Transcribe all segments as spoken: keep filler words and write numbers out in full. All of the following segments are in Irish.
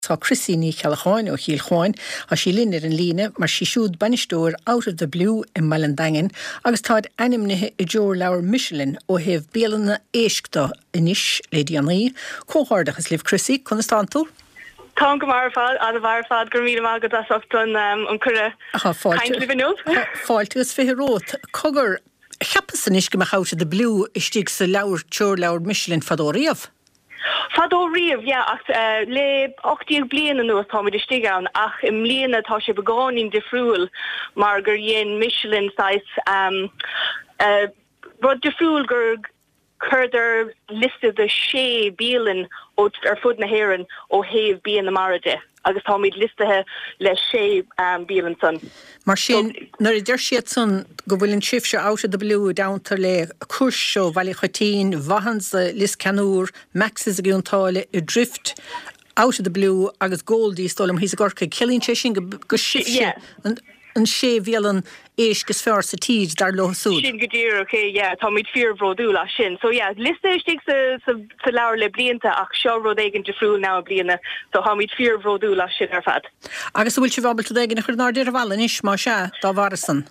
Tá Chrissy ní Ceallachain ó Chialchain a sí linir an líne mar sí siúd banistóir out of the blue in Malindangin agus táid animnithe i djór leabhar Michelin ó heh bélanna éiscta inis Lady Annie cóhardachas liv Chrissy chun stanú. Tá go mar fad a bhar fad gur mí agad as oftan an cure kaint livinú. Fáiltegus firót cogur cheappas an isce me out of the blue istíg sa leabhar djór leabhar Michelin fadóríamh. Fadó riamh, ja, ach uh, le ochtíag bliana nuas tá muid istigh ann, ach im mbliana tá sé begáin difriúil mar gur dhéon Michelin sais um, uh, rud difriúil gur chuidir liste de sé bíalan ar fud na héireann ó heh bíana na maride. agus tá muid listethe le sé um, bíalan san. Mar sin, nar idir siad san go bhfuiln sifse out of the blue downtar le cúrs seo bhaile chotín, bhahans lis canúr, maxis a gúntáile i drift out of the blue agus Goldie stolam hís a gorca cilín sé sin go sifse an sé bhéalan éisgus fear sa tíd dar lo súd. Sin go dtír, okay, yeah, tá muid fear bhródú lá sin. So yeah, liste istig sa sa sa leabhar le blianta ach seo rud éigean difriúil ná bliana, so tá muid fear bhródú lá sin ar fad. Agus bhfuil si bhabal tú éigean a chuir náir dir bhhalan is má se dá bharasan.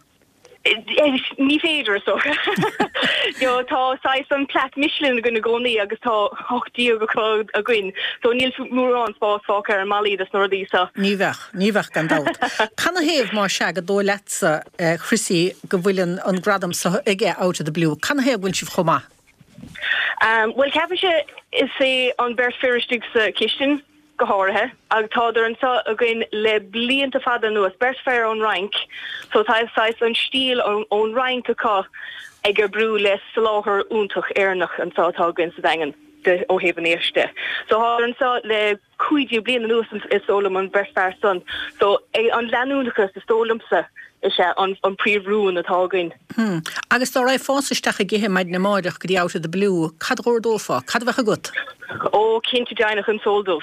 Ní féidir so. Jo tá sais an plat Michelin gona gcónaí agus tá hochtíí go a gcuin. So níl mórrán spás fácar an malí das nóirí sa. Ní bheith, ní bheith gan dát. Canna héamh má se go dó letsa Chrissy go bhfuiln an gradam sa ige out of the blue. Canna héamh bhfuil si chomá? Um, well, ceapise is sé an bert féiristigh sa kistin gohorthe ag táidir an sa a gin le blianta fada nuas bert fair on rank so tá sais an stíl on rank aá ag gur brú le sláthar úntach airnach an sa tá gin sa dagan de ó heban éiste. So há an sa le cuiidí bliana nuas is ólam an bert fair son. So an leanúnachas is tólamsa is sé an an príomhrún atá gin. Hmm. Agus tá raibh fásisteach a githe maid na máideach go dtí out of the blue. Cad gordófa, cad bheith a gut? Ó cinnte deannach an soldómh.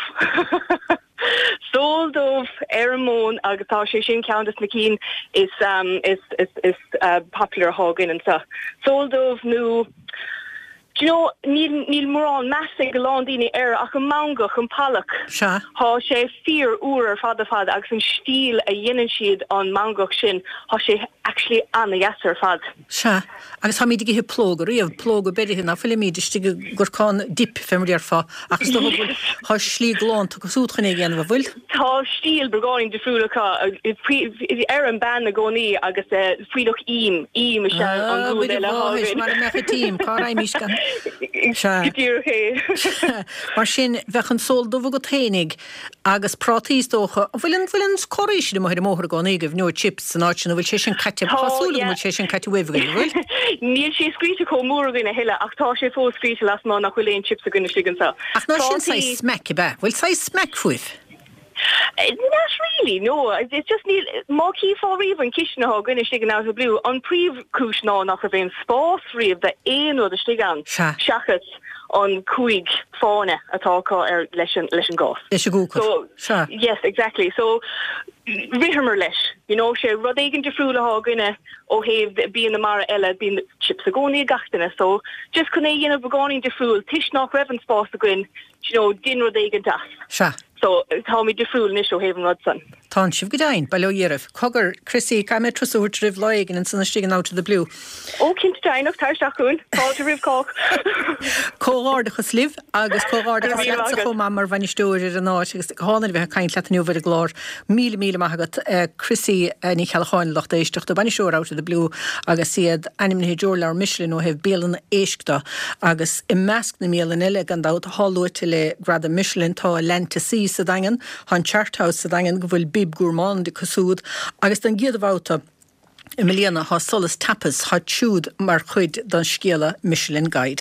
Soldómh ar an món agus tá sé sin Countess McKean is um is is is uh, popular hágin an sa. Soldómh nó Do you know, níl níl mórán measa go lándaoine ar ach an mangach an palach. Sure. Tá sé fíor uair ar fada fad agus an stíl a dhéanaan siad an mangach sin tá sé actually anna dheasar fad. Se, agus ha míid githe plóg, riamh plóg a beidir na fila míid istí gur cán dip femir ar fa, agus do bhfuil ha slí glán tu go súdchan éige anna bhfuil? Tá stíl begáin de friúlacha ar an ban na gcónaí agus friúlach im, im is se an gúil eile hágin. Mar a mecha tím, cá raimís gan. Mar sin bheith an soldómh go ténig agus prátíos dócha, bhfuiln bhfuiln choréis de moir móthir gánaí go bhneor chips san áitina bhfuil sé sin caite pasúla bhfuil sé sin caite webhgail bhfuil? Níl sé scríte có mór gine heile ach tá sé fós scríte las má nach bhfuil éon chips a gine sigan sa. Ach ná sin sa smec be, bhfuil sa smec fuih? Not really, no. It's just need more key for even Kishna gonna stick out of blue on pre kushna nach a vein spás riamh the ein or the stigan shachas on kuig fauna atá er leis leis gas. So sure. Yes, exactly. So rihammer leis, you know, she rud éigean difriúla hágine ó heh bíon na mara eile bíon chips a gcónaí gachtainna. So just chun é dhéanamh begáin difriúil tiis nach raibh spás a gin, you know, din rud éigean das. Sure. So tá mi difriúil níos ó héhan rud san. Tá sibh go dainn bailó dhéireamh. Cogur Chrissy cai mé trasúir ribh láigean an sanna stigan out of the blue. Ó cinnte dainach tarsteachún, fáilte ribhách. Cóghardachas liv agus cóghardachas leatsa chomá mar bhainisteoir ar an áit agus hána bheith caint leataniu bhar a glár míle míle maithagat Chrissy ní Ceallachain lecht éisteach do bainisteoir out of the blue agus siad animnithe djór leabhar Michelin ó heh béalanna éiscta agus i measc na míle eile gan dát hallúirte le grada Michelin tá lenta sí sa dagan, han Charthouse sa dagan go bhfuil bib gourmand de cosúd agus den giad bhauta i mlíana há solas tapas há siúd mar chuid don scéala Michelin Guide.